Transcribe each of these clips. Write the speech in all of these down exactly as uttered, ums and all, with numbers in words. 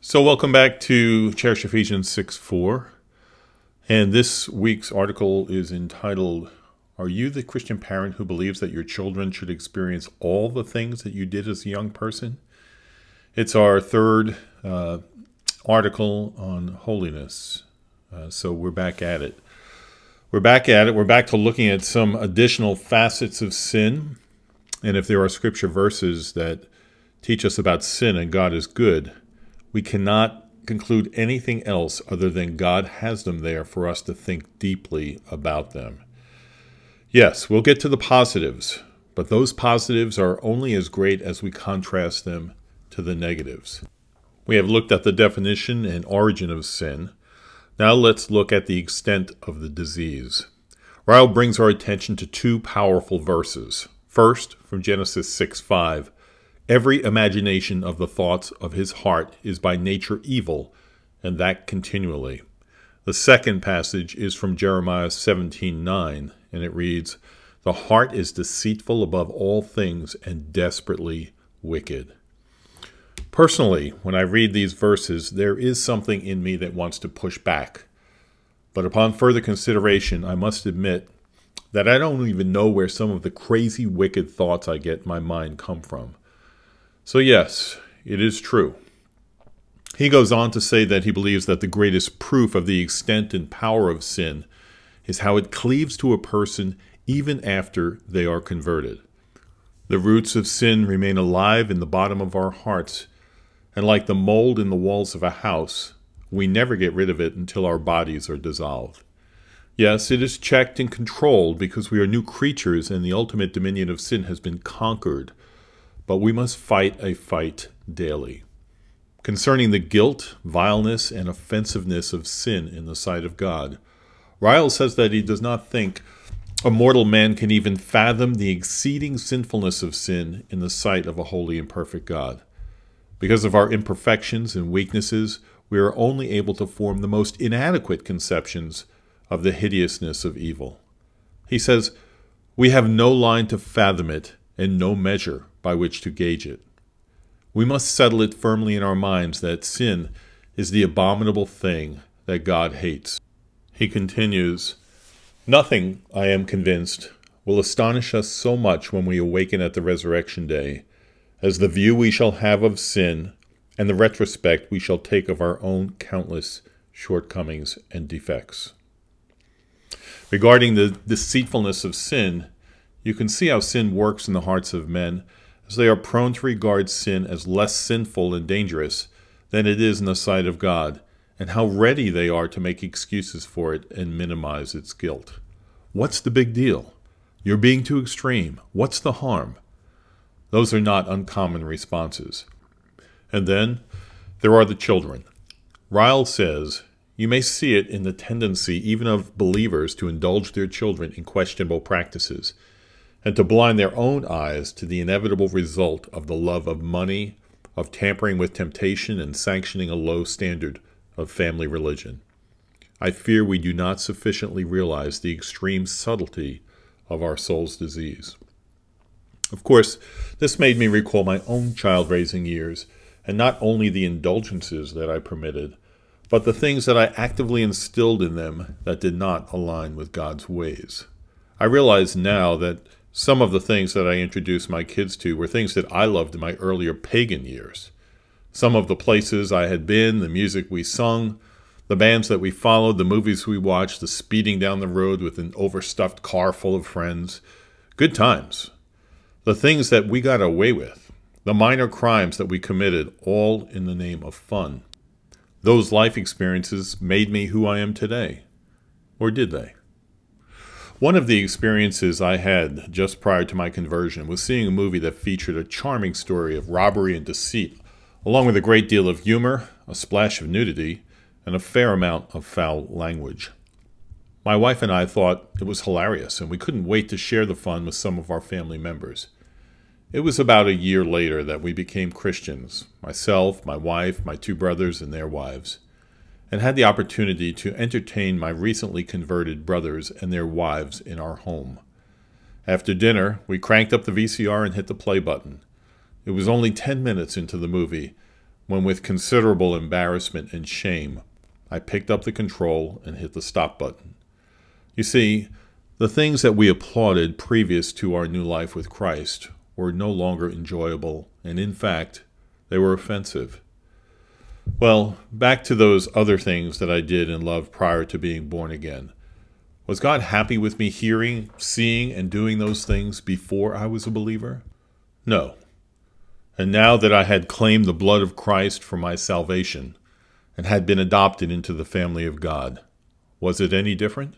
So welcome back to Cherish Ephesians six four. And this week's article is entitled, Are you the Christian parent who believes that your children should experience all the things that you did as a young person? It's our third uh, article on holiness. Uh, so we're back at it. We're back at it. We're back to looking at some additional facets of sin. And if there are scripture verses that teach us about sin and God is good, we cannot conclude anything else other than God has them there for us to think deeply about them. Yes, we'll get to the positives, but those positives are only as great as we contrast them to the negatives. We have looked at the definition and origin of sin. Now let's look at the extent of the disease. Ryle brings our attention to two powerful verses. First, from Genesis six five. Every imagination of the thoughts of his heart is by nature evil, and that continually. The second passage is from Jeremiah seventeen nine, and it reads, The heart is deceitful above all things and desperately wicked. Personally, when I read these verses, there is something in me that wants to push back. But upon further consideration, I must admit that I don't even know where some of the crazy, wicked thoughts I get in my mind come from. So yes, it is true. He goes on to say that he believes that the greatest proof of the extent and power of sin is how it cleaves to a person even after they are converted. The roots of sin remain alive in the bottom of our hearts, and like the mold in the walls of a house, we never get rid of it until our bodies are dissolved. Yes, it is checked and controlled because we are new creatures and the ultimate dominion of sin has been conquered. But we must fight a fight daily. Concerning the guilt, vileness, and offensiveness of sin in the sight of God, Ryle says that he does not think a mortal man can even fathom the exceeding sinfulness of sin in the sight of a holy and perfect God. Because of our imperfections and weaknesses, we are only able to form the most inadequate conceptions of the hideousness of evil. He says, we have no line to fathom it and no measure by which to gauge it. We must settle it firmly in our minds that sin is the abominable thing that God hates. He continues, Nothing, I am convinced, will astonish us so much when we awaken at the resurrection day as the view we shall have of sin and the retrospect we shall take of our own countless shortcomings and defects. Regarding the deceitfulness of sin, you can see how sin works in the hearts of men, as they are prone to regard sin as less sinful and dangerous than it is in the sight of God, and how ready they are to make excuses for it and minimize its guilt. What's the big deal? You're being too extreme. What's the harm? Those are not uncommon responses. And then there are the children. Ryle says, you may see it in the tendency even of believers to indulge their children in questionable practices, and to blind their own eyes to the inevitable result of the love of money, of tampering with temptation, and sanctioning a low standard of family religion. I fear we do not sufficiently realize the extreme subtlety of our soul's disease. Of course, this made me recall my own child-raising years, and not only the indulgences that I permitted, but the things that I actively instilled in them that did not align with God's ways. I realize now that some of the things that I introduced my kids to were things that I loved in my earlier pagan years. Some of the places I had been, the music we sung, the bands that we followed, the movies we watched, the speeding down the road with an overstuffed car full of friends. Good times. The things that we got away with. The minor crimes that we committed, all in the name of fun. Those life experiences made me who I am today. Or did they? One of the experiences I had just prior to my conversion was seeing a movie that featured a charming story of robbery and deceit, along with a great deal of humor, a splash of nudity, and a fair amount of foul language. My wife and I thought it was hilarious, and we couldn't wait to share the fun with some of our family members. It was about a year later that we became Christians, myself, my wife, my two brothers, and their wives, and had the opportunity to entertain my recently converted brothers and their wives in our home. After dinner, we cranked up the V C R and hit the play button. It was only ten minutes into the movie when with considerable embarrassment and shame, I picked up the control and hit the stop button. You see, the things that we applauded previous to our new life with Christ were no longer enjoyable, and in fact, they were offensive. Well, back to those other things that I did and loved prior to being born again. Was God happy with me hearing, seeing, and doing those things before I was a believer? No. And now that I had claimed the blood of Christ for my salvation and had been adopted into the family of God, was it any different?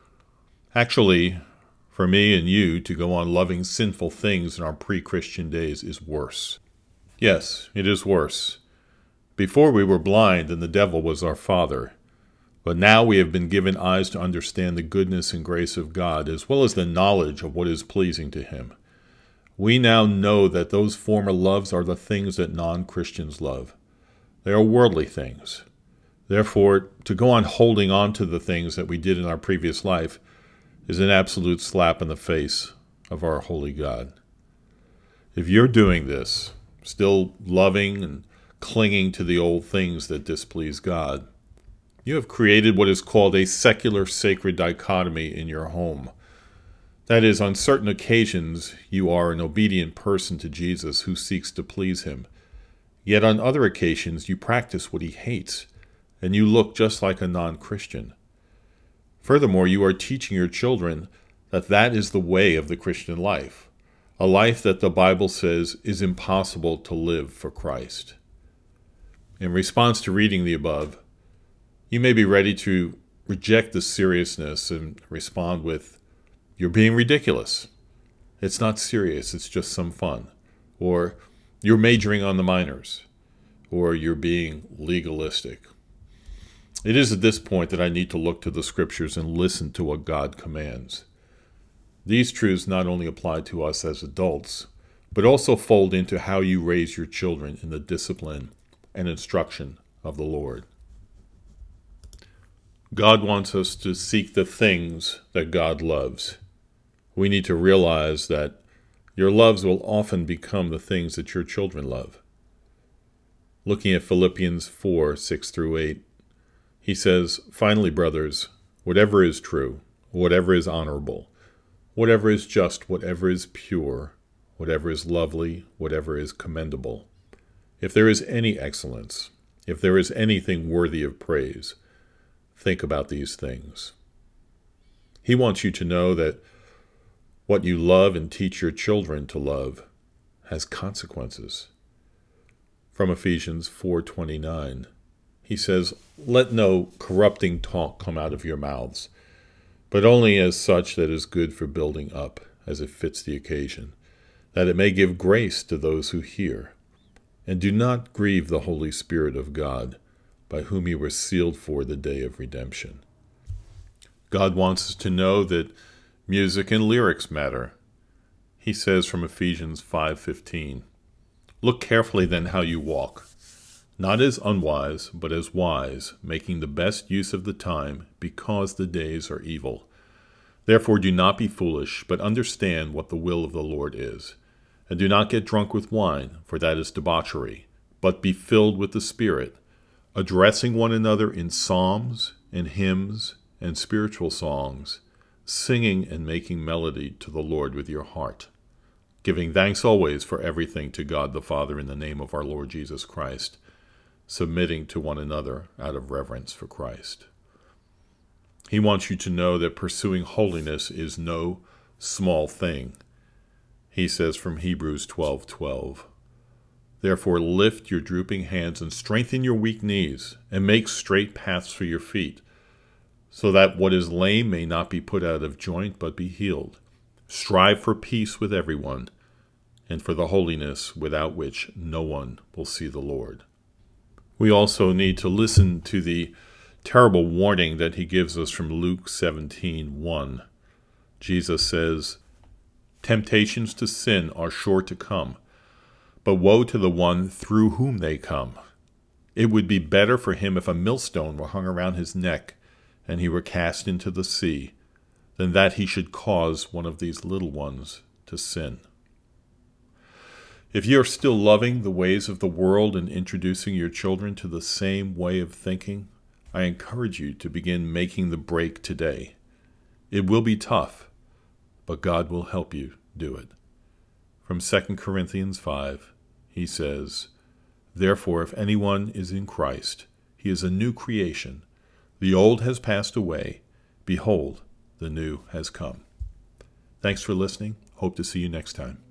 Actually, for me and you to go on loving sinful things in our pre-Christian days is worse. Yes, it is worse. Before we were blind and the devil was our father, but now we have been given eyes to understand the goodness and grace of God, as well as the knowledge of what is pleasing to Him. We now know that those former loves are the things that non-Christians love. They are worldly things. Therefore, to go on holding on to the things that we did in our previous life is an absolute slap in the face of our holy God. If you're doing this, still loving and clinging to the old things that displease God, you have created what is called a secular sacred dichotomy in your home. That is, on certain occasions, you are an obedient person to Jesus who seeks to please Him. Yet on other occasions, you practice what He hates, and you look just like a non-Christian. Furthermore, you are teaching your children that that is the way of the Christian life, a life that the Bible says is impossible to live for Christ. In response to reading the above, you may be ready to reject the seriousness and respond with, "You're being ridiculous. It's not serious, it's just some fun." Or, "You're majoring on the minors." Or, "You're being legalistic." It is at this point that I need to look to the Scriptures and listen to what God commands. These truths not only apply to us as adults, but also fold into how you raise your children in the discipline and instruction of the Lord. God wants us to seek the things that God loves. We need to realize that your loves will often become the things that your children love. Looking at Philippians four, six through eight, he says, "Finally, brothers, whatever is true, whatever is honorable, whatever is just, whatever is pure, whatever is lovely, whatever is commendable, if there is any excellence, if there is anything worthy of praise, think about these things." He wants you to know that what you love and teach your children to love has consequences. From Ephesians four twenty-nine, he says, "Let no corrupting talk come out of your mouths, but only as such that is good for building up, as it fits the occasion, that it may give grace to those who hear. And do not grieve the Holy Spirit of God, by whom you were sealed for the day of redemption." God wants us to know that music and lyrics matter. He says from Ephesians five fifteen, "Look carefully then how you walk, not as unwise, but as wise, making the best use of the time, because the days are evil. Therefore do not be foolish, but understand what the will of the Lord is. And do not get drunk with wine, for that is debauchery, but be filled with the Spirit, addressing one another in psalms and hymns and spiritual songs, singing and making melody to the Lord with your heart, giving thanks always for everything to God the Father in the name of our Lord Jesus Christ, submitting to one another out of reverence for Christ." He wants you to know that pursuing holiness is no small thing. He says from Hebrews twelve twelve, "Therefore lift your drooping hands and strengthen your weak knees, and make straight paths for your feet, so that what is lame may not be put out of joint, but be healed. Strive for peace with everyone, and for the holiness without which no one will see the Lord." We also need to listen to the terrible warning that he gives us from Luke seventeen one. Jesus says, "Temptations to sin are sure to come, but woe to the one through whom they come. It would be better for him if a millstone were hung around his neck and he were cast into the sea, than that he should cause one of these little ones to sin." If you're still loving the ways of the world and introducing your children to the same way of thinking, I encourage you to begin making the break today. It will be tough, but God will help you do it. From Second Corinthians five, he says, "Therefore, if anyone is in Christ, he is a new creation. The old has passed away. Behold, the new has come." Thanks for listening. Hope to see you next time.